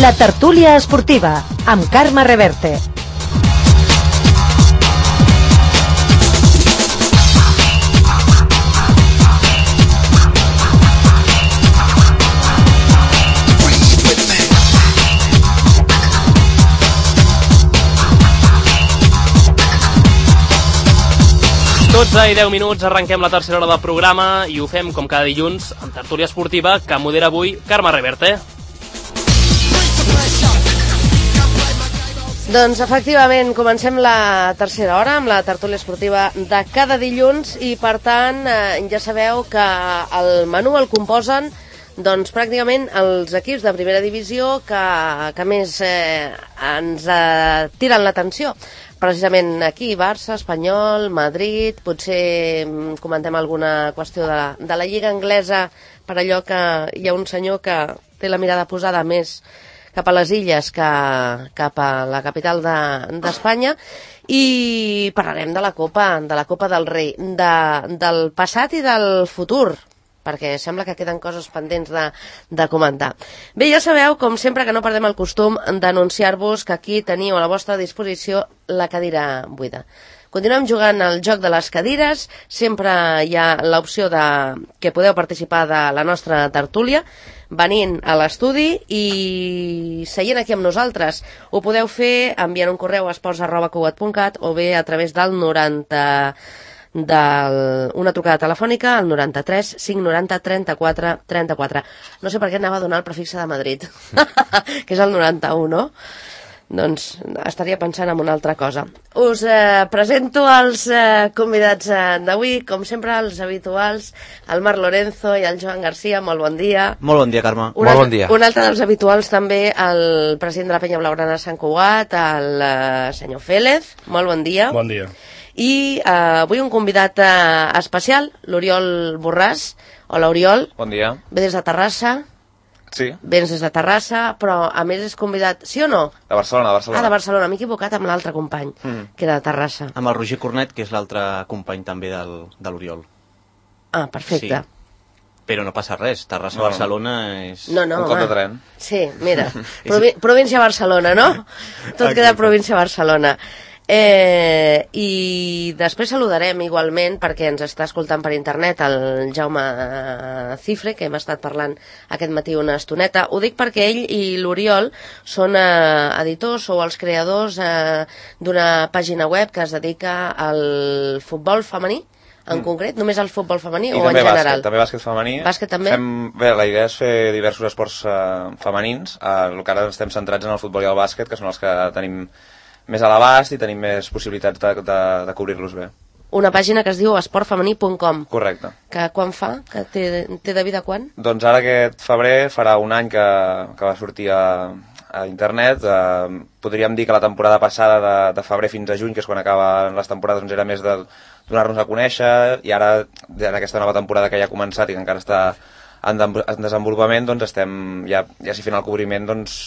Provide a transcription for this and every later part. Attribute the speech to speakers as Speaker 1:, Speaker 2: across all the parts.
Speaker 1: La tertúlia esportiva, amb Carme Reverte.
Speaker 2: I 10 minuts, arrenquem la tercera hora del programa i ho fem com cada dilluns amb tertúlia esportiva que modera avui Carme Reverte.
Speaker 3: Doncs efectivament comencem la tercera hora amb la tertúlia esportiva de cada dilluns i per tant ja sabeu que el menú el composen doncs pràcticament els equips de primera divisió que més ens tiren l'atenció. Precisament aquí, Barça, Espanyol, Madrid, potser comentem alguna qüestió de la Lliga Anglesa, per allò que hi ha un senyor que té la mirada posada més cap a les illes que cap a la capital d'Espanya, i parlarem de la Copa del Rei, del passat i del futur, perquè sembla que queden coses pendents de comentar. Bé, ja sabeu, com sempre, que no perdem el costum d'anunciar-vos que aquí teniu a la vostra disposició la cadira buida. Continuem jugant al joc de les cadires, sempre hi ha l'opció que podeu participar de la nostra tertúlia, venint a l'estudi i seient aquí amb nosaltres. Ho podeu fer enviant un correu a esports@cugat.cat o bé a través del una trucada telefònica al 93 590 34 34. No sé per què anava a donar el prefixe de Madrid, que és el 91, no? Doncs estaria pensant en una altra cosa. Us presento els convidats d'avui, com sempre, els habituals, el Marc Lorenzo i el Joan Garcia. Molt bon dia.
Speaker 4: Molt bon dia, Carme.
Speaker 3: Molt bon dia. Un altre dels habituals també, el president de la Penya Blaugrana de Sant Cugat, el senyor Félez. Molt bon dia.
Speaker 5: Bon dia.
Speaker 3: I avui un convidat especial, l'Oriol Borràs. Hola, Oriol.
Speaker 6: Bon dia.
Speaker 3: Ve des de Terrassa.
Speaker 6: Sí.
Speaker 3: Vens des de Terrassa, però a més és convidat, sí o no?
Speaker 6: De Barcelona, de Barcelona.
Speaker 3: Ah, de Barcelona, m'he equivocat amb l'altre company, que era de Terrassa.
Speaker 4: Amb el Roger Cornet, que és l'altre company també de l'Oriol.
Speaker 3: Ah, perfecte.
Speaker 4: Sí. Però no passa res, Terrassa-Barcelona és...
Speaker 3: No,
Speaker 6: un cop de tren.
Speaker 3: Sí, mira, província Barcelona, no? Tot queda província Barcelona. I després saludarem igualment, perquè ens està escoltant per internet, el Jaume Cifre, que hem estat parlant aquest matí una estoneta. Ho dic perquè ell i l'Oriol són editors o els creadors d'una pàgina web que es dedica al futbol femení, en concret, només al futbol femení o en general?
Speaker 6: També bàsquet femení.
Speaker 3: Bàsquet també?
Speaker 6: Bé, la idea és fer diversos esports femenins. El que ara estem centrats en el futbol i el bàsquet, que són els que tenim més a l'abast i tenim més possibilitats de cobrir-los bé.
Speaker 3: Una pàgina que es diu esportfemení.com.
Speaker 6: Correcte.
Speaker 3: Que quan fa? Que té de vida quan?
Speaker 6: Doncs ara aquest febrer farà un any que va sortir a internet. Podríem dir que la temporada passada de febrer fins a juny, que és quan acaben les temporades, doncs era més de donar-nos a conèixer, i ara en aquesta nova temporada que ja ha començat i que encara està en desenvolupament, doncs estem ja s'hi fent el cobriment, doncs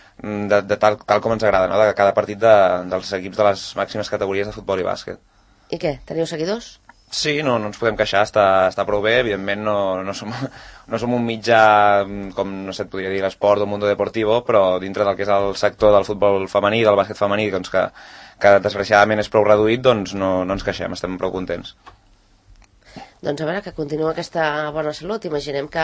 Speaker 6: de tal com ens agrada, no? De cada partit dels equips de les màximes categories de futbol i bàsquet.
Speaker 3: I què? Teniu seguidors?
Speaker 6: Sí, no ens podem queixar, està prou bé. Evidentment no som un mitjà com, no sé, et podria dir l'esport o Mundo Deportivo, però dintre del que és el sector del futbol femení, del bàsquet femení, doncs que desgraciadament és prou reduït, doncs no ens queixem, estem prou contents.
Speaker 3: Doncs a veure, que continua aquesta bona salut. Imaginem que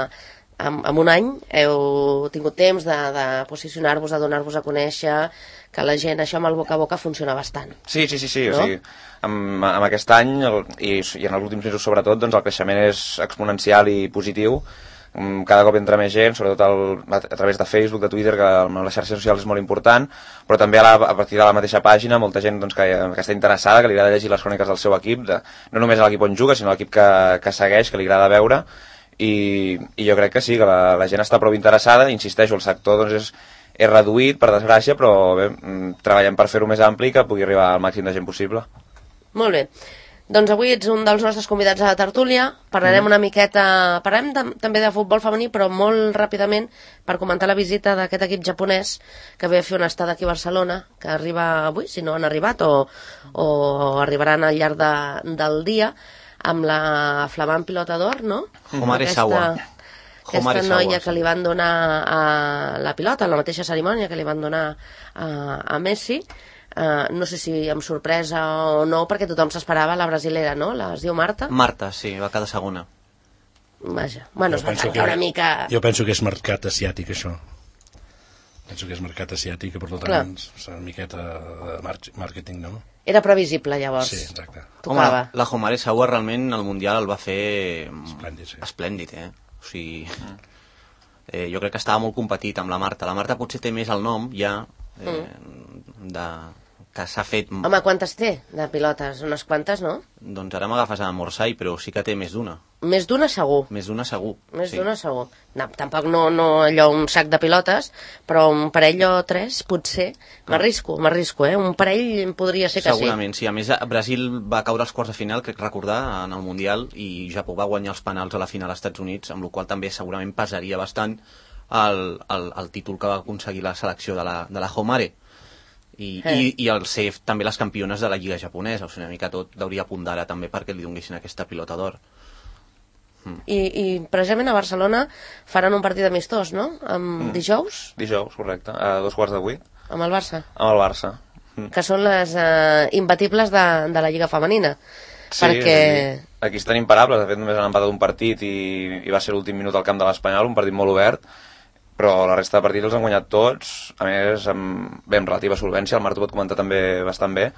Speaker 3: en un any heu tingut temps de posicionar-vos, de donar-vos a conèixer, que la gent, això amb el boca a boca funciona bastant.
Speaker 6: Sí,
Speaker 3: no?
Speaker 6: O sigui, amb aquest any i en els últims mesos sobretot, doncs el creixement és exponencial i positiu. Cada cop entra més gent, sobretot a través de Facebook, de Twitter, que amb les xarxes socials és molt important, però també a partir de la mateixa pàgina molta gent doncs, que està interessada, que li agrada llegir les cròniques del seu equip, no només l'equip on juga, sinó l'equip que segueix, que li agrada veure. I jo crec que sí, que la gent està prou interessada. Insisteixo, el sector doncs, és reduït, per desgràcia, però bé, treballem per fer-ho més ampli i que pugui arribar al màxim de gent possible.
Speaker 3: Molt bé. Doncs avui ets un dels nostres convidats a la tertúlia. Parlarem una miqueta, també de futbol femení, però molt ràpidament per comentar la visita d'aquest equip japonès que ve a fer una estada aquí a Barcelona, que arriba avui, si no han arribat, o arribaran al llarg del dia, amb la flamant pilota d'or, no?
Speaker 4: Omar Esawa.
Speaker 3: aquesta noia que li van donar a la pilota, en la mateixa cerimònia que li van donar a Messi, no sé si amb sorpresa o no, perquè tothom s'esperava la brasilera, no? Es diu Marta?
Speaker 4: Marta, sí, va quedar segona.
Speaker 3: Vaja, bueno, es va tancar una mica...
Speaker 5: Jo penso que és mercat asiàtic, això. Penso que és mercat asiàtic, per tant, és una miqueta de màrqueting, no?
Speaker 3: Era previsible, llavors.
Speaker 5: Sí, exacte.
Speaker 3: Tocava.
Speaker 4: Home, la Jomare Sawa realment al Mundial el va fer esplèndid, O sigui, jo crec que estava molt competit amb la Marta. La Marta potser té més el nom, ja, que s'ha fet...
Speaker 3: Home, quantes té de pilotes? Unes quantes, no?
Speaker 4: Doncs ara m'agafes a Morsai, però sí que té més d'una.
Speaker 3: Més d'una segur.
Speaker 4: Més d'una segur.
Speaker 3: Més d'una segur. No, tampoc no allò un sac de pilotes, però un parell o tres, potser. M'arrisco, Un parell podria ser que sí.
Speaker 4: Segurament, sí. A més, Brasil va caure als quarts de final, crec recordar, en el Mundial, i Japó va guanyar els penals a la final als Estats Units, amb la qual també segurament pesaria bastant el títol que va aconseguir la selecció de la Jomare. I el ser també les campiones de la Lliga japonesa, o sigui, una mica tot hauria apuntar ara també perquè li donessin aquesta pilota d'or.
Speaker 3: I precisament a Barcelona faran un partit amistós, no? Dijous?
Speaker 6: Dijous, correcte, a 7:15.
Speaker 3: Amb el Barça?
Speaker 6: Amb el Barça.
Speaker 3: Que són les imbatibles de la Lliga femenina.
Speaker 6: Sí,
Speaker 3: perquè...
Speaker 6: aquí estan imparables, de fet només han empatat un partit i va ser l'últim minut al camp de l'Espanyol, un partit molt obert, però la resta de partits els han guanyat tots, a més amb relativa solvència, el Marc ho pot comentar també bastant bé,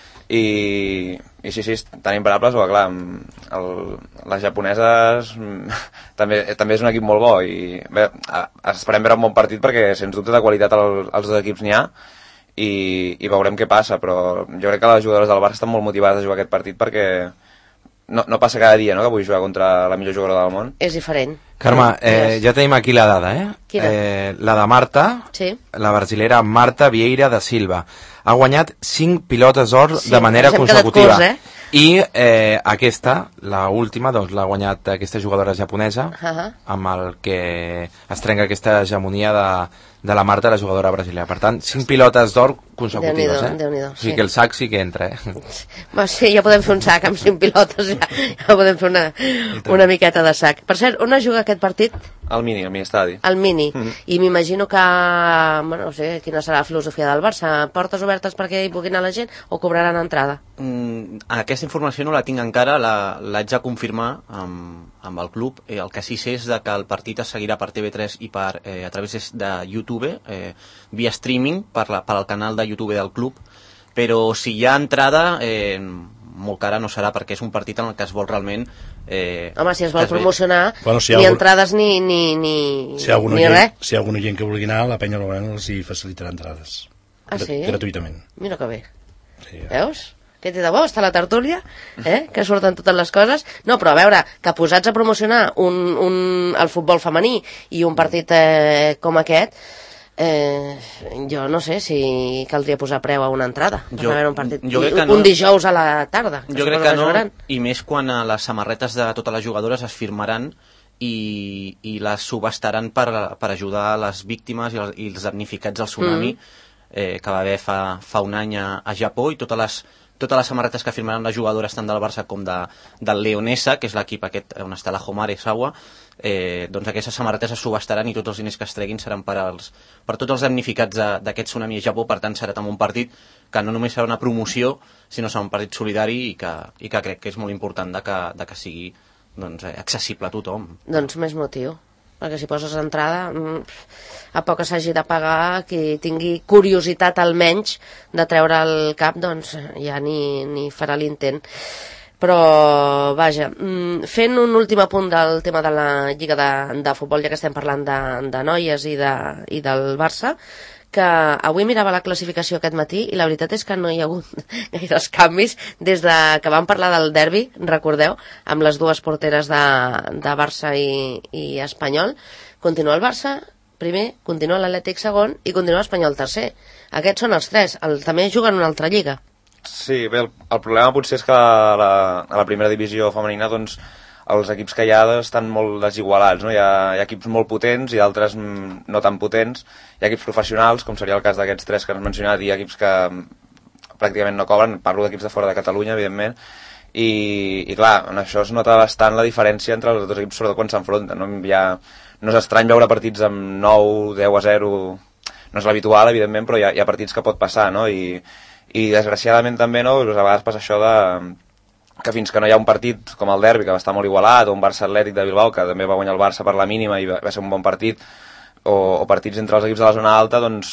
Speaker 6: i sí, tan imparables, però clar, les japoneses també és un equip molt bo, i bé, esperem veure un bon partit perquè sens dubte de qualitat els dos equips n'hi ha, i veurem què passa, però jo crec que les jugadores del Barça estan molt motivades a jugar aquest partit perquè no passa cada dia, no?, que vull jugar contra la millor jugadora del món.
Speaker 3: És diferent.
Speaker 7: Carme, ja tenim aquí la dada,
Speaker 3: Quina?
Speaker 7: La de Marta,
Speaker 3: sí.
Speaker 7: La brasilera Marta Vieira da Silva. Ha guanyat 5 pilotes d'or de manera consecutiva. I aquesta, la última, doncs l'ha guanyat aquesta jugadora japonesa, amb el que es trenca aquesta hegemonia de la Marta, la jugadora brasileña. Per tant, 5 pilotes d'or consecutives,
Speaker 3: Déu-n'hi-do,
Speaker 7: o sigui que el sac sí que entra,
Speaker 3: Sí, ja podem fer un sac amb 5 pilotes, ja podem fer una miqueta de sac. Per cert, on es juga aquest partit?
Speaker 6: Al Mini estadi.
Speaker 3: Al Mini. I m'imagino que, no sé, quina serà la filosofia del Barça? Portes obertes perquè hi pugui anar la gent o cobraran entrada?
Speaker 4: Aquesta informació no la tinc encara, l'haig de confirmar amb el club. El que sí sé és que el partit es seguirà per TV3 i a través de YouTube, via streaming, per al canal de YouTube del club, però si hi ha entrada, molt cara no serà, perquè és un partit en el que es vol realment...
Speaker 3: Home, si es vol promocionar, ni entrades ni res.
Speaker 5: Si hi ha alguna gent que vulgui anar, la penya Loren els hi facilitarà entrades.
Speaker 3: Ah, sí?
Speaker 5: Gratuïtament.
Speaker 3: Mira que bé. Veus? Què té de bo? Està la tertúlia, que surten totes les coses. No, però a veure, que posats a promocionar el futbol femení i un partit com aquest, jo no sé si caldria posar preu a una entrada per veure un partit, un dijous a la tarda.
Speaker 4: Jo crec que no, i més quan les samarretes de totes les jugadores es firmaran i les subestaran per ajudar les víctimes i els damnificats del tsunami que va haver fa un any a Japó, i totes les samarretes que firmaran les jugadores tant del Barça com del Leonesa, que és l'equip aquest on està la Jomare Sawa, doncs aquestes samarretes es subestaran i tots els diners que es treguin seran per tots els damnificats d'aquest tsunami a Japó. Per tant serà també un partit que no només serà una promoció, sinó serà un partit solidari i que crec que és molt important de que sigui accessible a tothom.
Speaker 3: Doncs més motiu, perquè si poses entrada, a poc que s'hagi de pagar, qui tingui curiositat almenys de treure el cap, doncs ja ni farà l'intent. Però, vaja, fent un últim apunt del tema de la Lliga de Futbol, ja que estem parlant de noies i del Barça, que avui mirava la classificació aquest matí i la veritat és que no hi ha hagut gaires canvis des que vam parlar del derbi, recordeu, amb les dues porteres de Barça i Espanyol. Continua el Barça primer, continua l'Atlètic segon i continua l'Espanyol tercer. Aquests són els tres, també juguen una altra lliga.
Speaker 6: Sí, bé, el problema potser és que a la primera divisió femenina doncs els equips que hi ha estan molt desigualats, no? Hi ha equips molt potents i d'altres no tan potents. Hi ha equips professionals, com seria el cas d'aquests tres que has mencionat, i hi ha equips que pràcticament no cobren, parlo d'equips de fora de Catalunya, evidentment, i clar, en això es nota bastant la diferència entre els dos equips, sobretot quan s'enfronten, no no és estrany veure partits amb 9, 10-0, no és l'habitual, evidentment, però hi ha partits que pot passar, no? I desgraciadament també, no? A vegades passa això que fins que no hi ha un partit com el derbi, que va estar molt igualat, o un Barça-Atlètic de Bilbao, que també va guanyar el Barça per la mínima i va ser un bon partit, o partits entre els equips de la zona alta, doncs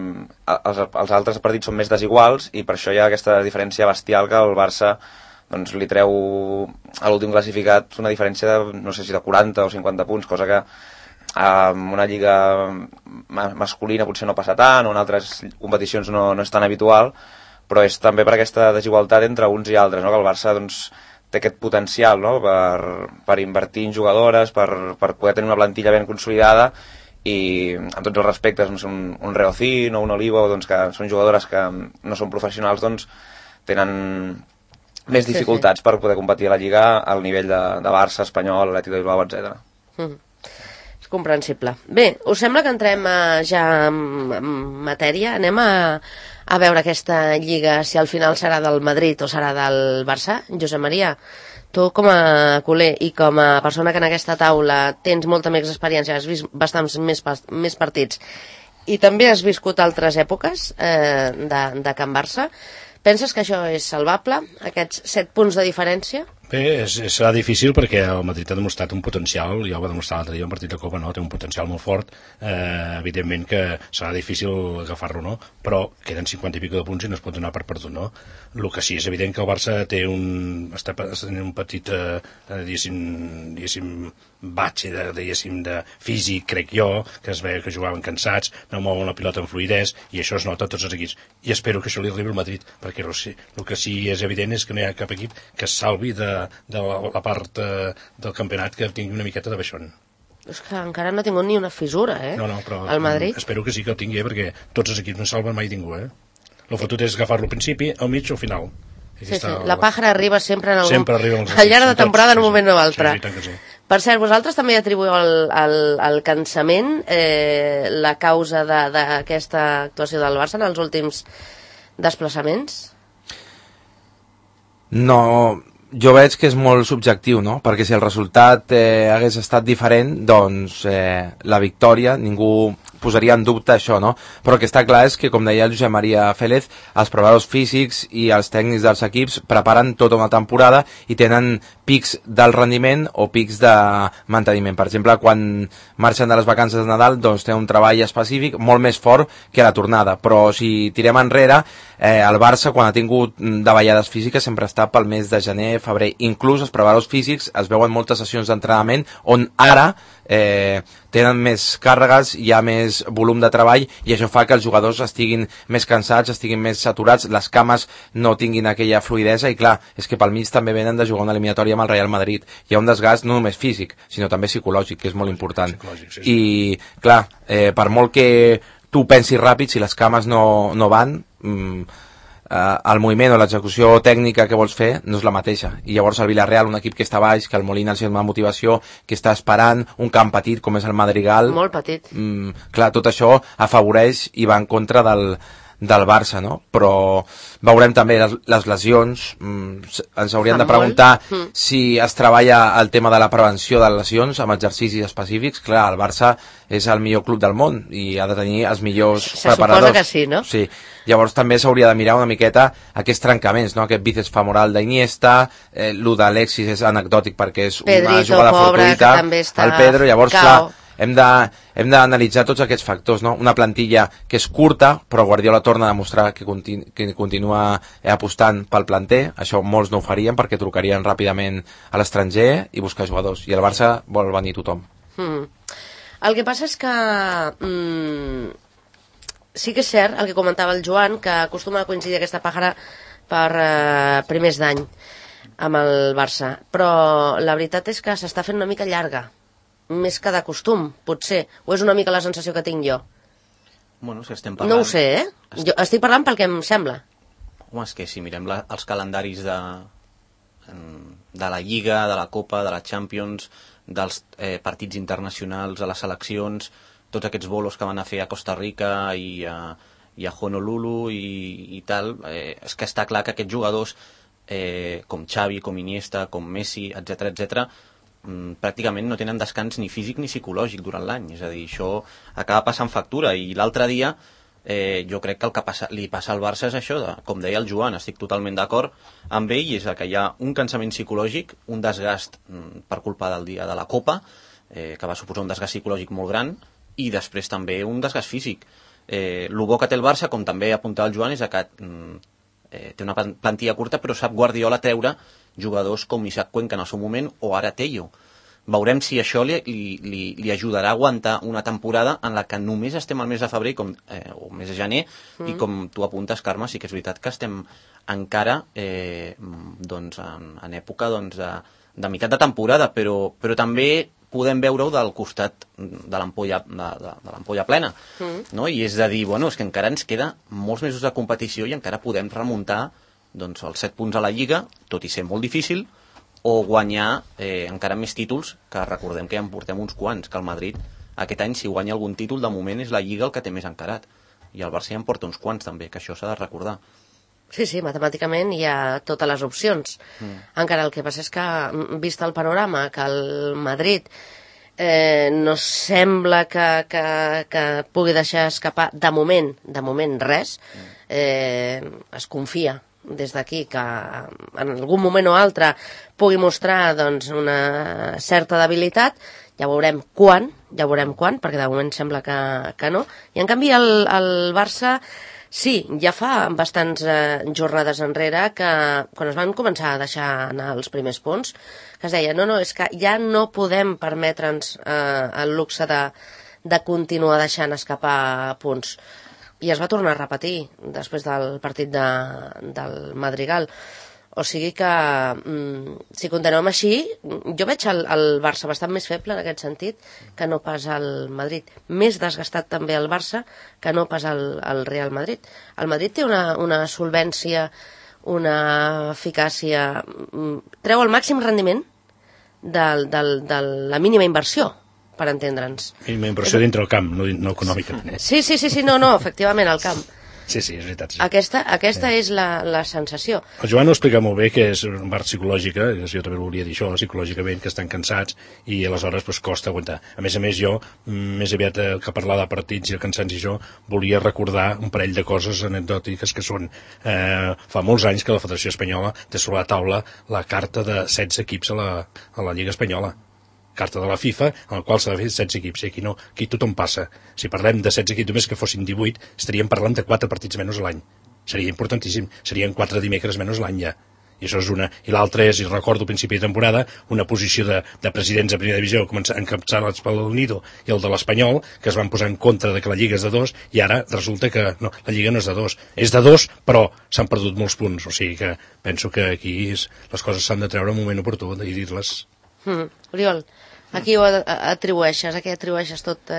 Speaker 6: els altres partits són més desiguals i per això hi ha aquesta diferència bestial que el Barça doncs, li treu a l'últim classificat una diferència de, no sé si de 40 o 50 punts, cosa que en una lliga masculina potser no passa tant, o en altres competicions no és tan habitual, però és també per aquesta desigualtat entre uns i altres, no? Que el Barça doncs, té aquest potencial, no? per invertir en jugadores, per poder tenir una plantilla ben consolidada i en tots els respectes, no sé, un Reocín o un Olivo, doncs, que són jugadores que no són professionals, doncs tenen més dificultats per poder competir a la Lliga al nivell de Barça, Espanyol, Atlètic de Bilbao, etc.
Speaker 3: És comprensible. Bé, us sembla que entrem ja en matèria? Anem a veure aquesta Lliga, si al final serà del Madrid o serà del Barça? Josep Maria, tu com a culer i com a persona que en aquesta taula tens molta més experiència, has vist bastants més partits i també has viscut altres èpoques de Can Barça, penses que això és salvable, aquests 7 punts de diferència?
Speaker 5: Bé, serà difícil perquè el Madrid ha demostrat un potencial, ja ho va demostrar l'altre dia un partit de Copa, no? Té un potencial molt fort, evidentment que serà difícil agafar-lo, no? Però queden 50 i pico de punts i no es pot donar per perdut, no? El que sí és evident que el Barça té està tenint un petit, diguéssim, batxe de físic, crec jo, que es veia que jugaven cansats, no mouen la pilota amb fluïdesa, i això es nota a tots els equips. I espero que això li arribi al Madrid, perquè el que sí és evident és que no hi ha cap equip que es salvi de la part del campionat que tingui una miqueta de baixón.
Speaker 3: És que encara no ha tingut ni una fissura,
Speaker 5: No, però
Speaker 3: el Madrid.
Speaker 5: Espero que sí que el tingui, perquè tots els equips no salven mai ningú, El fotut és agafar-lo al principi, al mig o al final.
Speaker 3: Sí. La pàjara arriba sempre en
Speaker 5: sempre arriba
Speaker 3: al llarg de temporada en un moment o altre.
Speaker 5: Sí.
Speaker 3: Per cert, vosaltres també atribuïu al cansament la causa d'aquesta actuació del Barça en els últims desplaçaments?
Speaker 7: No, jo veig que és molt subjectiu, no? Perquè si el resultat hagués estat diferent, doncs la victòria, ningú posaria en dubte això, no? Però el que està clar és que, com deia el Josep Maria Félez, els preparadors físics i els tècnics dels equips preparen tota una temporada i tenen pics del rendiment o pics de manteniment. Per exemple, quan marxen de les vacances de Nadal, doncs té un treball específic molt més fort que la tornada. Però si tirem enrere, el Barça, quan ha tingut davallades físiques, sempre està pel mes de gener, febrer. Inclús els preparadors físics es veuen moltes sessions d'entrenament on ara tenen més càrregues, hi ha més volum de treball i això fa que els jugadors estiguin més cansats, estiguin més saturats, les cames no tinguin aquella fluïdesa i clar, és que pel mig també venen de jugar una eliminatòria amb el Real Madrid. Hi ha un desgast no només físic, sinó també psicològic, que és molt important.
Speaker 5: Sí.
Speaker 7: I clar, per molt que tu pensis ràpid, si les cames no van, el moviment o l'execució tècnica que vols fer no és la mateixa, i llavors el Villarreal, un equip que està baix, que el Molina els dona motivació, que està esperant, un camp petit com és el Madrigal,
Speaker 3: molt petit,
Speaker 7: clar, tot això afavoreix i va en contra del Barça, no? Però veurem també les lesions, ens hauríem de preguntar si es treballa el tema de la prevenció de lesions amb exercicis específics. Clar, el Barça és el millor club del món i ha de tenir els millors preparadors.
Speaker 3: Se suposa que sí, no?
Speaker 7: Sí, llavors també s'hauria de mirar una miqueta aquests trencaments, no? Aquest bíceps femoral d'Iniesta, el d'Alexis és anecdòtic perquè és una jugada fortuïta, el Pedro, llavors clar, hem d'analitzar tots aquests factors, no? Una plantilla que és curta, però Guardiola torna a demostrar que continua apostant pel planter. Això molts no ho farien perquè trucarien ràpidament a l'estranger i buscar jugadors, i el Barça vol venir tothom.
Speaker 3: El que passa és que sí que és cert el que comentava el Joan, que acostuma a coincidir aquesta pàjara per primers d'any amb el Barça, però la veritat és que s'està fent una mica llarga, més que de costum, potser, o és una mica la sensació que tinc jo.
Speaker 4: Bueno, si estem parlant...
Speaker 3: No ho sé, Jo estic parlant pel que em sembla.
Speaker 4: Home, és que si mirem els calendaris de la Lliga, de la Copa, de la Champions, dels partits internacionals, a les seleccions, tots aquests bolos que van a fer a Costa Rica i a Honolulu i tal, és que està clar que aquests jugadors com Xavi, com Iniesta, com Messi, etc pràcticament no tenen descans ni físic ni psicològic durant l'any, és a dir, això acaba passant factura, i l'altre dia jo crec que el que li passa al Barça és això, com deia el Joan, estic totalment d'acord amb ell, és que hi ha un cansament psicològic, un desgast per culpa del dia de la Copa, que va suposar un desgast psicològic molt gran, i després també un desgast físic. El bo que té el Barça, com també apuntava el Joan, és que té una plantilla curta, però sap Guardiola treure jugadors com Isaac Cuenca en el seu moment, o ara Tello. Veurem si això li ajudarà a aguantar una temporada en la que només estem al mes de febrer o mes de gener, i com tu apuntes, Carme, sí que és veritat que estem encara en època de meitat de temporada, però també podem veure-ho del costat de l'ampolla plena, no? I és de dir, és que encara ens queda molts mesos de competició i encara podem remuntar els 7 punts a la Lliga, tot i ser molt difícil, o guanyar encara més títols, que recordem que ja en portem uns quants, que el Madrid aquest any, si guanya algun títol, de moment és la Lliga el que té més encarat, i el Barça ja en porta uns quants també, que això s'ha de recordar.
Speaker 3: Sí, matemàticament hi ha totes les opcions. Encara el que passa és que, vist el panorama, que el Madrid no sembla que pugui deixar escapar de moment res, es confia des d'aquí que en algun moment o altre pugui mostrar una certa debilitat. Ja veurem quan, perquè de moment sembla que no. I en canvi el Barça, sí, ja fa bastants jornades enrere que quan es van començar a deixar anar els primers punts, que es deia, no, és que ja no podem permetre'ns el luxe de continuar deixant escapar punts. I es va tornar a repetir després del partit del Madrigal. O sigui que, si continuem així, jo veig el Barça bastant més feble en aquest sentit que no pas el Madrid. Més desgastat també el Barça que no pas el Real Madrid. El Madrid té una solvència, una eficàcia, treu el màxim rendiment de la mínima inversió, per entendre'ns.
Speaker 5: Mínima inversió dintre el camp, no econòmicament.
Speaker 3: Sí, no, efectivament, al camp.
Speaker 5: Sí, és veritat. Sí.
Speaker 3: Aquesta és la sensació.
Speaker 5: El Joan ho explica molt bé, que és una part psicològica, jo també volia dir això, psicològicament, que estan cansats i aleshores costa aguantar. A més, jo, més aviat que parlar de partits i el cansats i jo, volia recordar un parell de coses anecdòtiques que són, fa molts anys que la Federació Espanyola té sobre la taula la carta de 16 equips a la Lliga Espanyola. Carta de la FIFA, en la qual s'ha de fer 16 equips, i aquí tothom passa. Si parlem de 16 equips, només que fossin 18, estaríem parlant de 4 partits menys a l'any. Seria importantíssim, serien 4 dimecres menys a l'any ja. I això és una. I l'altra és, i recordo a principi de temporada, una posició de presidents de primera divisió, encapçalats pel Nido i el de l'Espanyol, que es van posar en contra de que la Lliga és de 2, i ara resulta que no, la Lliga no és de 2. És de 2, però s'han perdut molts punts. O sigui que penso que aquí les coses s'han de treure en un moment oportú i dir-les.
Speaker 3: Oriol, a qui ho atribueixes? A què atribueixes tot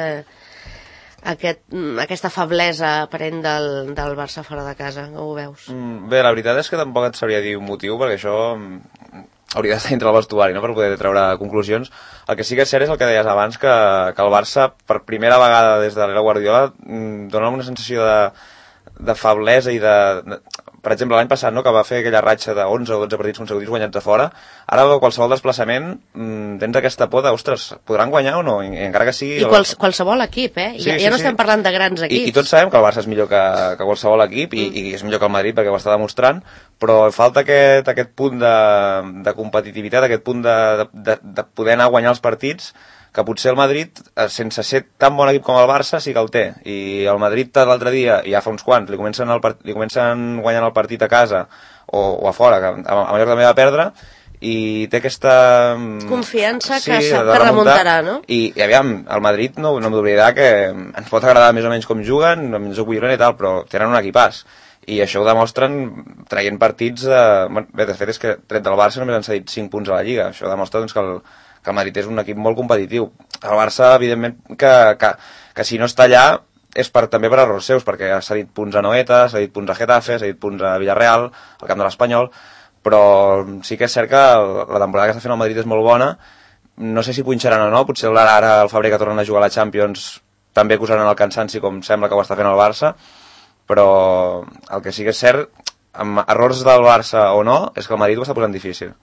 Speaker 3: aquesta feblesa aparent del Barça fora de casa? Com ho veus?
Speaker 6: Bé, la veritat és que tampoc et sabria dir un motiu, perquè això hauria d'estar dintre el vestuari, no?, per poder treure conclusions. El que sí que és cert és el que deies abans, que el Barça, per primera vegada des de l'era Guardiola, dona una sensació de feblesa i per exemple, l'any passat, no?, que va fer aquella ratxa de 11 o 12 partits consecutius guanyats a fora, ara a qualsevol desplaçament tens aquesta por de, ostres, podran guanyar o no? I encara que sigui...
Speaker 3: I qualsevol equip, ja no estem parlant de grans equips.
Speaker 6: I tots sabem que el Barça és millor que qualsevol equip, i és millor que el Madrid perquè ho està demostrant, però falta aquest punt de competitivitat, aquest punt de poder anar a guanyar els partits, que potser el Madrid, sense ser tan bon equip com el Barça, sí que el té. I el Madrid l'altre dia, ja fa uns quants, li comencen guanyant el partit a casa o a fora, que a Mallorca també va perdre, i té aquesta...
Speaker 3: confiança que sap que remuntarà, no?
Speaker 6: I aviam, el Madrid no hem d'oblidar que ens pot agradar més o menys com juguen, amb Enzo Cuillón i tal, però tenen un equipàs. I això ho demostren traient partits... Bé, de fet és que tret del Barça només han cedit 5 punts a la Lliga. Això demostra que el Madrid és un equip molt competitiu. El Barça, evidentment, que si no està allà és també per errors seus, perquè ha cedit punts a Noeta, ha cedit punts a Getafe, ha cedit punts a Villarreal, al camp de l'Espanyol, però sí que és cert que la temporada que està fent el Madrid és molt bona. No sé si punxaran o no, potser ara al febrer que tornen a jugar a la Champions també acusaran el cansanci, com sembla que ho està fent el Barça, però el que sí que és cert, amb errors del Barça o no, és que el Madrid ho està posant difícil.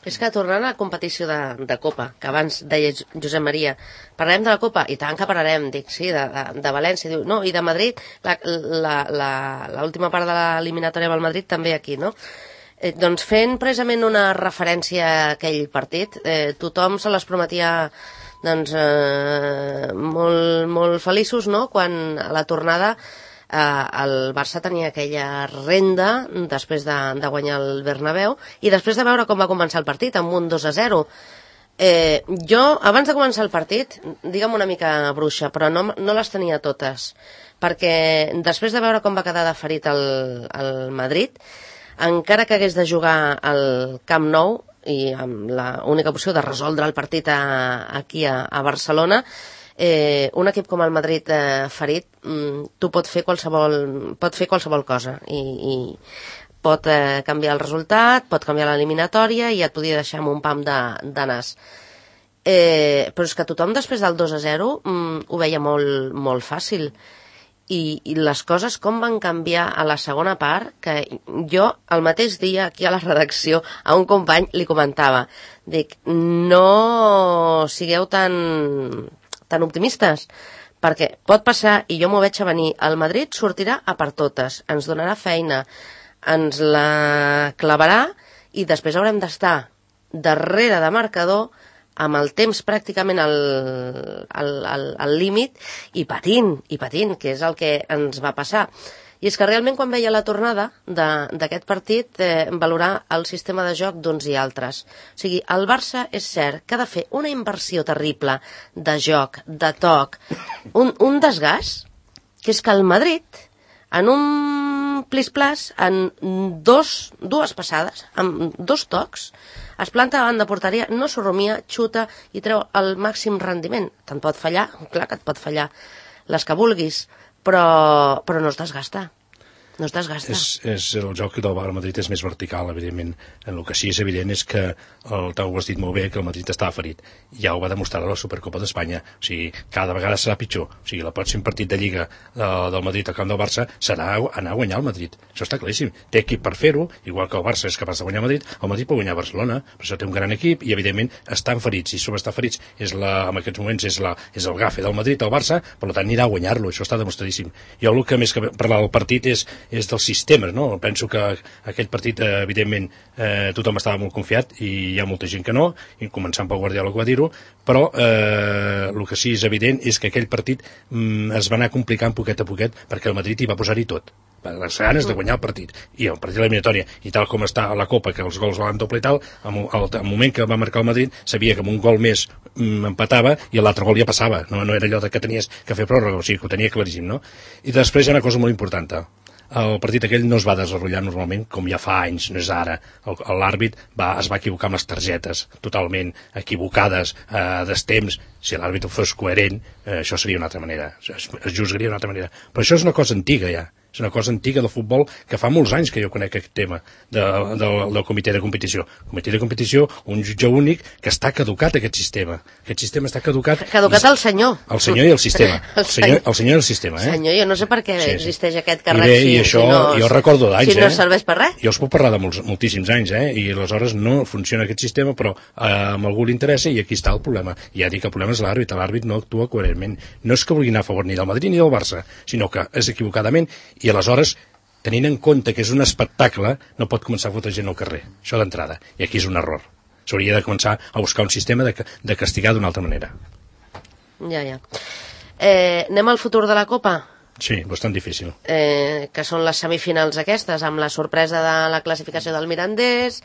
Speaker 3: És que tornant a la competició de Copa, que abans deia Josep Maria, parlarem de la Copa, i tant que parlarem, dic, sí, de València, diu, no, i de Madrid, l'última part de l'eliminatòria amb el Madrid també aquí, no? Doncs fent precisament una referència a aquell partit, tothom se les prometia doncs, molt, molt feliços, no?, quan a la tornada el Barça tenia aquella renda després de guanyar el Bernabéu i després de veure com va començar el partit amb un 2-0. Jo, abans de començar el partit, digue'm una mica bruixa, però no les tenia totes, perquè després de veure com va quedar de ferit el Madrid, encara que hagués de jugar al Camp Nou i amb l'única opció de resoldre el partit aquí a Barcelona, un equip com el Madrid ferit, tu pot fer qualsevol cosa i pot canviar el resultat, pot canviar l'eliminatòria i et podia deixar amb un pam de nas. Però és que tothom després del 2-0 ho veia molt, molt fàcil. I les coses com van canviar a la segona part, que jo el mateix dia aquí a la redacció a un company li comentava, dic, no sigueu tan optimistes, perquè pot passar, i jo m'ho veig a venir, el Madrid sortirà a per totes, ens donarà feina, ens la clavarà i després haurem d'estar darrere de marcador amb el temps pràcticament al límit i patint, que és el que ens va passar. I és que realment quan veia la tornada d'aquest partit valorar el sistema de joc d'uns i altres. O sigui, el Barça és cert que ha de fer una inversió terrible de joc, de toc, un desgast, que és que el Madrid, en un plis-plas, en dues passades, amb 2 tocs, es planta davant de porteria, no s'ho rumia, xuta i treu el màxim rendiment. Te'n pot fallar, clar que et pot fallar les que vulguis, però no es desgasta. No es desgasta.
Speaker 5: És el joc del Madrid és més vertical, evidentment. El que sí és evident és que t'ho has dit molt bé, que el Madrid estava ferit. Ja ho va demostrar a la Supercopa d'Espanya. O sigui, cada vegada serà pitjor. O sigui, el pròxim partit de Lliga del Madrid al camp del Barça serà anar a guanyar el Madrid. Això està claríssim. Té equip per fer-ho, igual que el Barça és capaç de guanyar el Madrid pot guanyar Barcelona. Per això té un gran equip i, evidentment, estan ferits. I sobre estar ferits, en aquests moments, és el gafe del Madrid, el Barça, per tant, anirà a guanyar-lo. Això està demostradíssim. Jo el que més que parlar del partit és dels sistemes, no? Penso que aquell partit, evidentment, tothom estava molt confiat i hi ha molta gent que no, i començant pel Guardiola que va dir-ho, però el que sí és evident és que aquell partit es va anar complicant poquet a poquet perquè el Madrid hi va posar-hi tot. Les ganes de guanyar el partit i el partit de l'eliminatòria i tal com està a la Copa, que els gols valen doble i tal, al moment que va marcar el Madrid sabia que amb un gol més empatava i l'altre gol ja passava, no era allò que tenies que fer pròrroga, o sigui que ho tenia claríssim, no? I després hi ha una cosa molt important, el partit aquell no es va desenvolupar normalment com ja fa anys, no és ara. L'àrbit es va equivocar amb les targetes totalment equivocades d'estemps. Si l'àrbit fos coherent, això seria una altra manera, es juzgaria d'una altra manera, però això és una cosa antiga ja. És una cosa antiga del futbol que fa molts anys que jo conec aquest tema del comitè de competició. El comitè de competició, un jutge únic que està caducat aquest sistema. Aquest sistema està caducat.
Speaker 3: Caducat el senyor.
Speaker 5: El senyor i el sistema. El senyor i el sistema,
Speaker 3: Senyor, jo no sé per què existeix aquest càrrec.
Speaker 5: I això jo recordo d'anys,
Speaker 3: si no serveix per res.
Speaker 5: Jo us puc parlar de moltíssims anys, i aleshores no funciona aquest sistema, però a algú li interessa i aquí està el problema. Ja dic que el problema és l'àrbit. L'àrbit no actua coherentment. No és que vulgui anar a favor ni del Madrid ni del Barça, sinó que és equivocadament. I aleshores, tenint en compte que és un espectacle, no pot començar a fotre gent al carrer. Això d'entrada. I aquí és un error. S'hauria de començar a buscar un sistema de castigar d'una altra manera.
Speaker 3: Ja. Anem al futur de la Copa?
Speaker 5: Sí, bastant difícil.
Speaker 3: Que són les semifinals aquestes, amb la sorpresa de la classificació del Mirandés,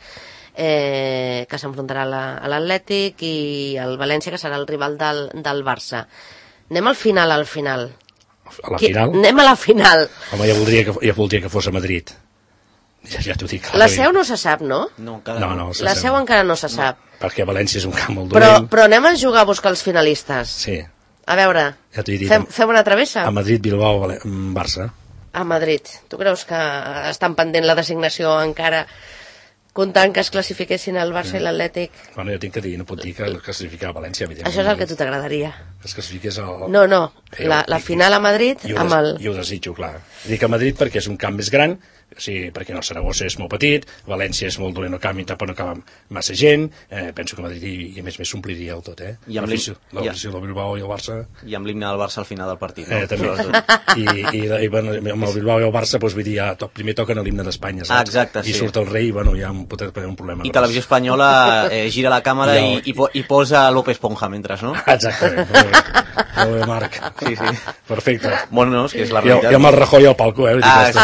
Speaker 3: que s'enfrontarà a l'Atlètic, i el València, que serà el rival del Barça. Anem al final.
Speaker 5: A la final?
Speaker 3: Anem a la final.
Speaker 5: Home, ja voldria que fos a Madrid. Ja t'ho dic.
Speaker 3: La seu no se sap, no?
Speaker 5: No,
Speaker 3: la seu encara no se sap.
Speaker 5: Perquè València és un camp molt dolent.
Speaker 3: Però anem a jugar a buscar els finalistes.
Speaker 5: Sí.
Speaker 3: A veure,
Speaker 5: ja
Speaker 3: fem una travessa?
Speaker 5: A Madrid, Bilbao, Barça.
Speaker 3: A Madrid. Tu creus que estan pendent la designació encara, comptant que es classifiquessin el Barça i l'Atlètic?
Speaker 5: Bueno, jo tinc que dir, no puc dir que classificar a València, evidentment.
Speaker 3: Això és el que a tu t'agradaria.
Speaker 5: Que es classifiqués el...
Speaker 3: No, la final a Madrid amb el...
Speaker 5: Jo ho desitjo, clar. Dic a Madrid perquè és un camp més gran, Sí, perquè el Saragossa és molt petit, València és molt dolent al camp i tampoc no acaba massa gent, penso que Madrid i a més s'ompliria el tot,
Speaker 4: I amb
Speaker 5: l'afició del Bilbao i el Barça.
Speaker 4: I amb l'himne del Barça al final del partit.
Speaker 5: També. I bueno, amb el Bilbao i el Barça, doncs, vull dir, primer toquen l'himne d'Espanya, saps?
Speaker 4: Exacte, sí.
Speaker 5: I surt el rei i bueno, ja pot haver un problema.
Speaker 4: I Televisió Espanyola gira la càmera i posa López Ponja mentre, no?
Speaker 5: Exactament. Molt bé, Marc.
Speaker 4: Sí.
Speaker 5: Perfecte.
Speaker 4: Bueno, no, és que és la realitat.
Speaker 5: I amb el Rajoy al palco,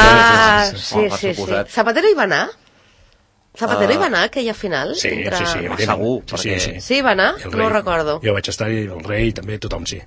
Speaker 3: Sí. Zapatero hi va anar? Zapatero hi va anar, aquella final?
Speaker 5: Sí,
Speaker 4: segur.
Speaker 3: Sí, va anar? No ho recordo.
Speaker 5: Jo vaig estar i el rei també, tothom sí.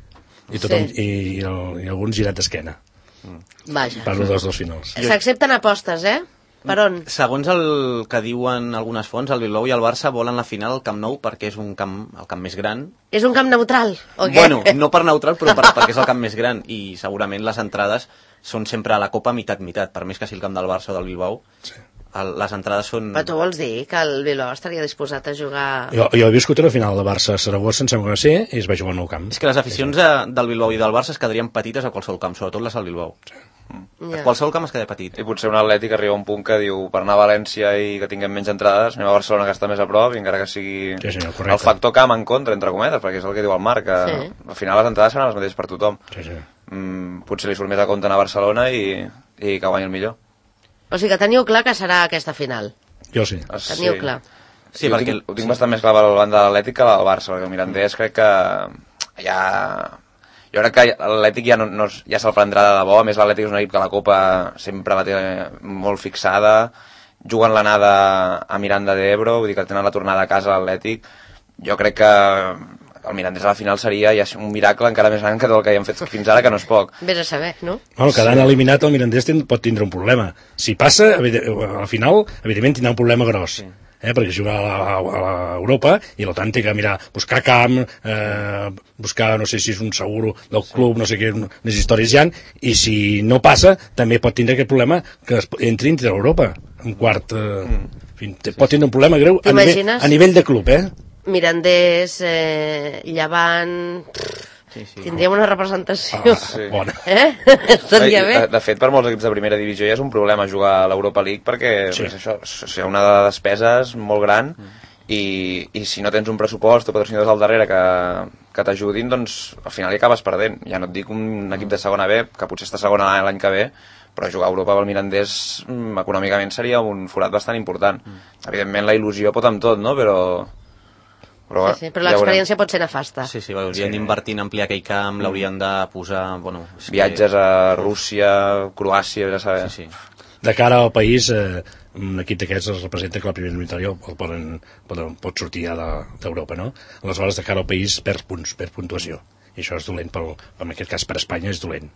Speaker 5: I alguns girat d'esquena.
Speaker 3: Vaja.
Speaker 5: Parlo dels dos finals.
Speaker 3: S'accepten apostes, Per on?
Speaker 4: Segons el que diuen algunes fonts, el Bilbao i el Barça volen la final al Camp Nou perquè és el camp més gran.
Speaker 3: És un camp neutral, o què?
Speaker 4: Bueno, no per neutral, però perquè és el camp més gran i segurament les entrades són sempre a la Copa mitat-mitat, per més que sigui el camp del Barça o del Bilbao. Sí. Les entrades són...
Speaker 3: Però tu vols dir que el Bilbao estaria disposat a jugar...
Speaker 5: Jo he viscut una final de Barça-Saragossa, em sembla que va ser, i es va jugar al nou camp.
Speaker 4: És que les aficions del Bilbao i del Barça es quedarien petites a qualsevol camp, sobretot les del Bilbao. Sí. A qualsevol camp es queda petit.
Speaker 6: I potser un Atlètic arriba a un punt que diu per anar a València i que tinguem menys entrades, anem a Barcelona que està més a prop, i encara que sigui el factor camp en contra, entre cometes, perquè és el que diu el Marc, que al final les entrades seran les mateixes per tothom. Potser li surt més a compte anar a Barcelona i que guanyi el millor.
Speaker 3: O sigui que teniu clar que serà aquesta final.
Speaker 5: Jo sí.
Speaker 3: Teniu clar.
Speaker 6: Sí, perquè ho tinc bastant més clar per la banda de l'Atlètic que la del Barça, perquè el Mirandés crec que ja... Jo crec que l'Atlètic ja se'l prendrà de debò. A més, l'Atlètic és un equip que la Copa sempre la té molt fixada, juguen l'anada a Miranda de Ebro, vull dir que tenen la tornada a casa a l'Atlètic. Jo crec que el Mirandés a la final seria ja un miracle encara més gran que tot el que hem fet fins ara, que no és poc.
Speaker 3: Vés a saber, no?
Speaker 5: Bueno, quedant eliminat el Mirandés pot tindre un problema. Si passa, al final, evidentment tindrà un problema gros. Sí. Perquè jugar a Europa i per tant té que mirar, buscar camp, buscar, no sé si és un seguro del club, no sé què, unes històries hi ha, i si no passa també pot tindre aquest problema que entri dintre Europa, un quart pot tindre un problema greu a nivell de club,
Speaker 3: Mirandés, Llevant... Tindríem una representació.
Speaker 5: Bona.
Speaker 3: Estaria bé.
Speaker 6: De fet, per molts equips de primera divisió ja és un problema jugar a l'Europa League perquè és una de despeses molt gran i si no tens un pressupost o patrocinadors al darrere que t'ajudin, doncs al final hi acabes perdent. Ja no et dic un equip de segona B, que potser està segona l'any que ve, però jugar a Europa pel Mirandés econòmicament seria un forat bastant important. Evidentment la il·lusió pot amb tot, no? Però
Speaker 3: però l'experiència pot ser nefasta.
Speaker 4: Sí, haurien d'invertir en ampliar aquell camp, l'haurien de posar...
Speaker 6: Viatges a Rússia, Croàcia, ja sabeu.
Speaker 5: De cara al país, un equip d'aquests es representa que la primera eliminatòria pot sortir ja d'Europa, no? Aleshores, de cara al país, perd punts, perd puntuació. I això és dolent, en aquest cas per Espanya és dolent.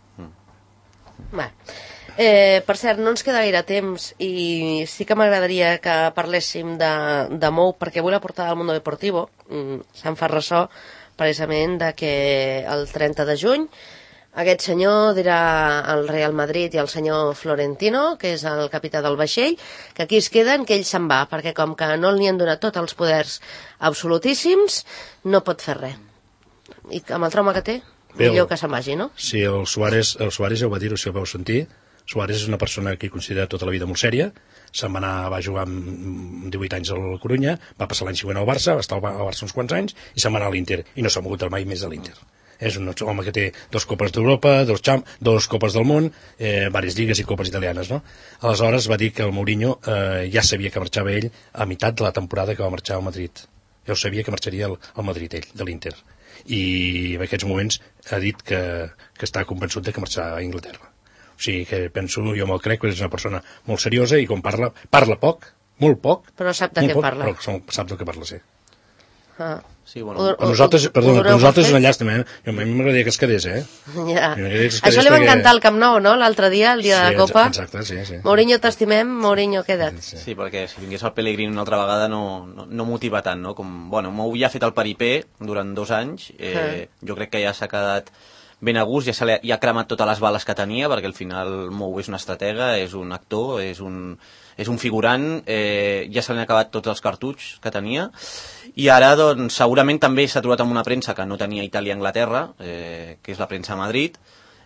Speaker 3: Per cert, no ens queda gaire temps i sí que m'agradaria que parléssim de Mou, perquè avui la portada del Mundo Deportivo se'n fa ressò precisament de que el 30 de juny aquest senyor dirà al Real Madrid i al senyor Florentino, que és el capità del vaixell, que aquí es queden, que ell se'n va, perquè com que no li han donat tots els poders absolutíssims, no pot fer res. I amb el trauma que té, millor que se'n vagi, no?
Speaker 5: Sí, el Suárez ja ho va dir, si el vau sentir. Suárez és una persona que he considerat tota la vida molt sèria, va jugar amb 18 anys al Corunya, va passar l'any següent al Barça, va estar al Barça uns quants anys, i se'n va anar a l'Inter, i no s'ha mogut mai més de l'Inter. És un home que té 2 copes d'Europa, 2 copes del món, diverses lligues i copes italianes, no? Aleshores va dir que el Mourinho ja sabia que marxava ell a meitat de la temporada que va marxar al Madrid. Ja ho sabia que marxaria al Madrid ell, de l'Inter. I en aquests moments ha dit que està convençut de que marxarà a Anglaterra. O sigui que penso, jo me'l crec, que és una persona molt seriosa i quan parla poc, molt poc.
Speaker 3: Però sap de què parla.
Speaker 5: Però sap del que parla, sí.
Speaker 4: Sí, bueno.
Speaker 5: Nosaltres és una llàstima, A mi m'agradaria que es quedés,
Speaker 3: Ja. Això li va encantar al Camp Nou, no? L'altre dia, el dia de la Copa.
Speaker 5: Exacte, sí.
Speaker 3: Mourinho, t'estimem, Mourinho, queda't.
Speaker 4: Sí, perquè si vingués el Pellegrini una altra vegada no motiva tant, no? Mou ja ha fet el peripé durant 2 anys, jo crec que ja s'ha quedat ben a gust, ja ha cremat totes les bales que tenia, perquè al final Mou és un estratega, és un actor, és un figurant, ja se li han acabat tots els cartutx que tenia, i ara doncs, segurament també s'ha trobat amb una premsa que no tenia Itàlia i Anglaterra, que és la premsa a Madrid,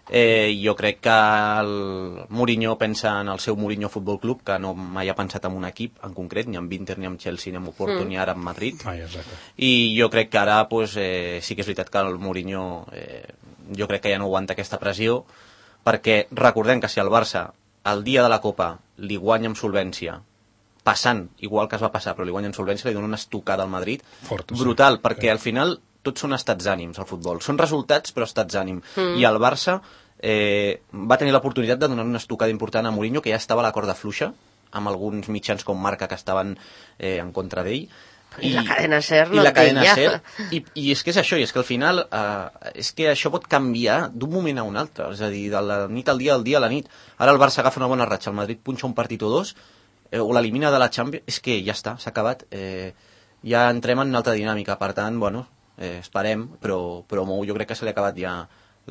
Speaker 4: Jo crec que el Mourinho pensa en el seu Mourinho Futbol Club, que no mai ha pensat en un equip en concret, ni en Inter, ni en Chelsea, ni en Oporto, ni ara en Madrid. I jo crec que ara sí que és veritat que el Mourinho jo crec que ja no aguanta aquesta pressió, perquè recordem que si el Barça el dia de la Copa li guanya amb solvència, passant, igual que es va passar, però li guanya amb solvència, li dona una estocada al Madrid brutal, perquè al final tots són estats d'ànims al futbol. Són resultats, però estats d'ànim. I el Barça va tenir l'oportunitat de donar una estocada important a Mourinho, que ja estava a la corda fluixa, amb alguns mitjans com Marca que estaven en contra d'ell.
Speaker 3: I la cadena SER no
Speaker 4: I és que és això, i és que al final és que això pot canviar d'un moment a un altre, és a dir, de la nit al dia, del dia a la nit. Ara el Barça agafa una bona ratxa, el Madrid punxa un partit o dos, o l'elimina de la Champions, és que ja està, s'ha acabat. Ja entrem en una altra dinàmica, per tant, bueno, esperem, però jo crec que se li ha acabat ja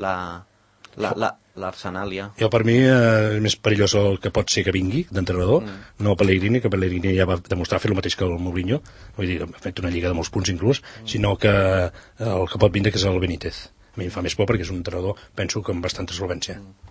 Speaker 4: l'arsenal ja.
Speaker 5: Jo, per mi, és més perillós el que pot ser que vingui d'entrenador, no Pellegrini, que Pellegrini ja va demostrar fer el mateix que el Mourinho, vull dir, ha fet una lliga de molts punts inclús, sinó que el que pot vindre que és el Benítez. A mi em fa més por perquè és un entrenador, penso, que amb bastanta solvència.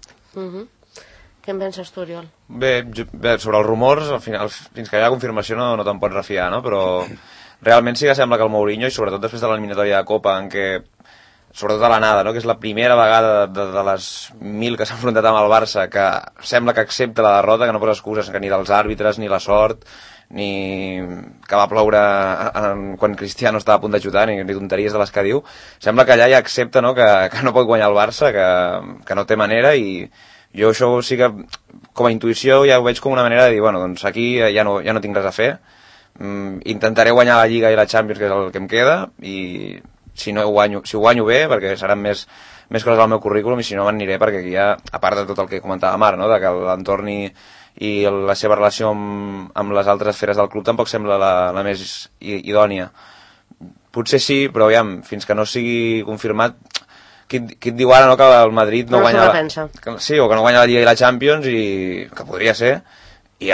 Speaker 3: Què en penses tu, Oriol?
Speaker 6: Bé, sobre els rumors, al final, fins que hi ha confirmació no te'n pots refiar, no? Però realment sí que sembla que el Mourinho, i sobretot després de l'eliminatòria de Copa, en què, sobretot a l'anada, no? Que és la primera vegada de les 1.000 que s'ha enfrontat amb el Barça, que sembla que accepta la derrota, que no posa excuses que ni dels àrbitres, ni la sort, ni que va ploure quan Cristiano estava a punt de xutar, ni tonteries de les que diu. Sembla que allà ja accepta, no? Que no pot guanyar el Barça, que no té manera, i jo això sí que, com a intuïció, ja ho veig com una manera de dir, bueno, doncs aquí ja no tinc res a fer, intentaré guanyar la Lliga i la Champions, que és el que em queda, i si ho guanyo bé, perquè seran més coses al meu currículum, i si no m'aniré, perquè aquí ja, a part de tot el que comentava Marc, no? De que l'entorn i la seva relació amb les altres esferes del club tampoc sembla la més idònia. Potser sí, però aviam, fins que no sigui confirmat, qui et diu ara, no, que el Madrid no guanya sí, o que no guanya la Lliga i la Champions, i que podria ser, i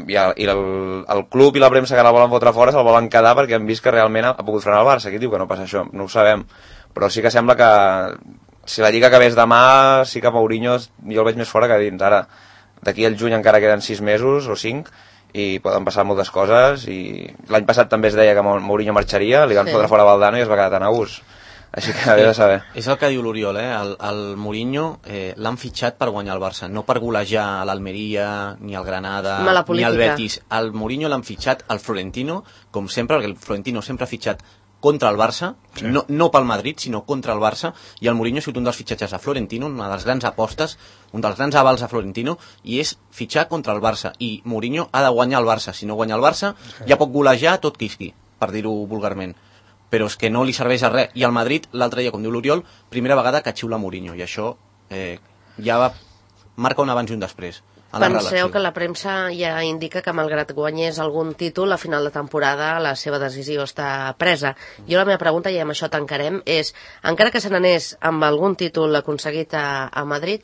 Speaker 6: el club i la premsa que la volen fotre fora se'l volen quedar perquè han vist que realment ha pogut frenar el Barça. Qui diu que no passa això? No ho sabem, però sí que sembla que si la Lliga acabés demà, sí que Mourinho jo el veig més fora que dins. Ara, d'aquí al juny encara queden 6 mesos o 5 i poden passar moltes coses, i l'any passat també es deia que Mourinho marxaria, li van fotre fora Valdano i es va quedar tan a gust. Així que havia de saber.
Speaker 4: És el que diu l'Oriol, el Mourinho l'han fitxat per guanyar el Barça, no per golejar l'Almeria, ni el Granada, ni el Betis. El Mourinho l'han fitxat al Florentino, com sempre, perquè el Florentino sempre ha fitxat contra el Barça, no pel Madrid, sinó contra el Barça, i el Mourinho ha sigut un dels fitxatges a Florentino, una de les grans apostes, un dels grans avals a Florentino, i és fitxar contra el Barça, i Mourinho ha de guanyar el Barça. Si no guanya el Barça, ja pot golejar tot quisqui, per dir-ho vulgarment. Però és que no li serveix a res. I el Madrid, l'altre dia, com diu l'Oriol, primera vegada que xiula Mourinho, i això ja marca un abans i un després.
Speaker 3: Penseu que la premsa ja indica que malgrat guanyés algun títol, a final de temporada la seva decisió està presa. Jo la meva pregunta, i amb això tancarem, és, encara que se n'anés amb algun títol aconseguit a Madrid,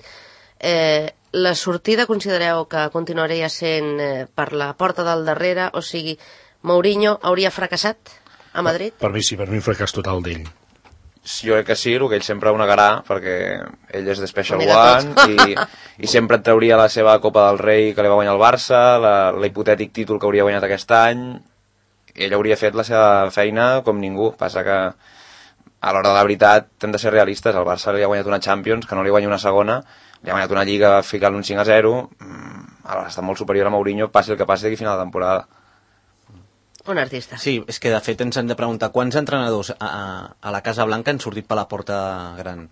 Speaker 3: la sortida considereu que continuaria sent per la porta del darrere, o sigui, Mourinho hauria fracassat a Madrid?
Speaker 5: Per mi sí, per mi un fracàs total d'ell.
Speaker 6: Jo crec que sí, el que ell sempre ho negarà, perquè ell és de Special One i sempre et trauria la seva Copa del Rei que li va guanyar el Barça, l'hipotètic títol que hauria guanyat aquest any. Ell hauria fet la seva feina com ningú. Passa que a l'hora de la veritat hem de ser realistes. El Barça li ha guanyat una Champions, que no li guanya una segona, li ha guanyat una Lliga ficant un 5-0, ara està molt superior a Mourinho, passi el que passi d'aquí final de temporada.
Speaker 3: Un artista.
Speaker 4: Sí, és que de fet ens hem de preguntar quants entrenadors a la Casa Blanca han sortit per la porta gran.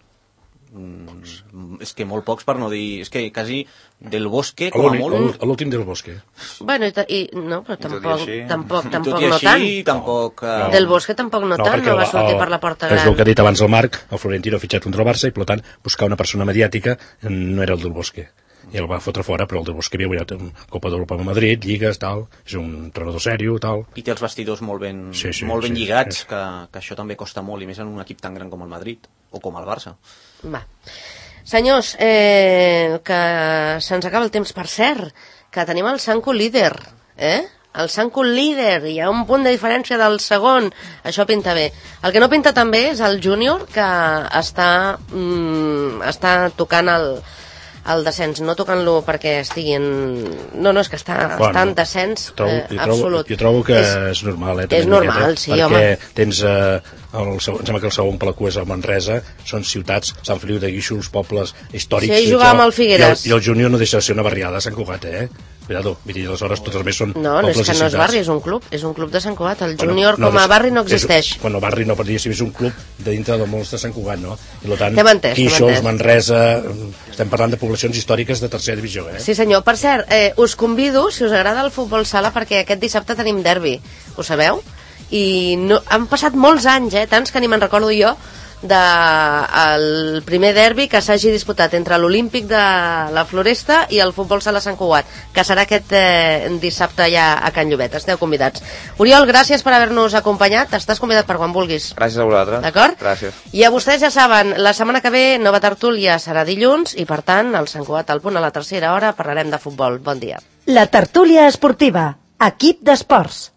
Speaker 4: És que molt pocs, per no dir... És que quasi Del Bosque, com a molt...
Speaker 5: L'últim Del Bosque.
Speaker 3: Bueno, no, però tampoc
Speaker 4: no tant.
Speaker 3: Del Bosque tampoc no tant, no va sortir per la porta gran.
Speaker 5: És el que ha dit abans el Marc, el Florentino ha fitxat contra el Barça, i per tant buscar una persona mediàtica no era el Del Bosque. I el va fotre fora, però el Del Bosque havia guanyat Copa d'Europa amb Madrid, lligues, tal, és un entrenador sèrio, tal.
Speaker 4: I té els vestidors molt ben lligats, que això també costa molt, i més en un equip tan gran com el Madrid, o com el Barça.
Speaker 3: Va. Senyors, que se'ns acaba el temps, per cert, que tenim el Sanco líder, el Sant Cugat líder, hi ha un punt de diferència del segon, això pinta bé. El que no pinta tan bé és el júnior, que està tocant el descens, no tocant-lo perquè estigui en... No, és que està en descens absolut.
Speaker 5: Jo trobo que és normal,
Speaker 3: És normal, sí, home.
Speaker 5: Perquè tens... em sembla que el segon per la cua és el Manresa, són ciutats, Sant Feliu de Guíxols, pobles històrics.
Speaker 3: Sí, jugava amb el Figueres.
Speaker 5: I el júnior no deixa de ser una barriada de Sant Cugat, Cuidado, i aleshores tots els més són
Speaker 3: no,
Speaker 5: pobles i ciutats. No,
Speaker 3: és que no és barri, és un club de Sant Cugat. El júnior com a barri no existeix.
Speaker 5: Bueno, barri no, perquè és un club de dintre del molts de Sant Cugat, no? I per tant,
Speaker 3: Guíxols,
Speaker 5: Manresa, estem parlant de poblacions històriques de tercera divisió,
Speaker 3: Sí, senyor. Per cert, us convido, si us agrada el futbol sala, perquè aquest dissabte tenim derbi, ho sabeu? I han passat molts anys, tants que ni me'n recordo jo, del primer derbi que s'hagi disputat entre l'Olímpic de la Floresta i el futbol sala Sant Cugat, que serà aquest dissabte ja a Can Llobet. Esteu convidats. Oriol, gràcies per haver-nos acompanyat. Estàs convidat per quan vulguis.
Speaker 6: Gràcies a vosaltres.
Speaker 3: D'acord?
Speaker 6: Gràcies.
Speaker 3: I a vostès ja saben, la setmana que ve nova tertúlia serà dilluns i per tant el Sant Cugat al punt a la tercera hora parlarem de futbol. Bon dia.
Speaker 1: La tertúlia esportiva, equip d'esports.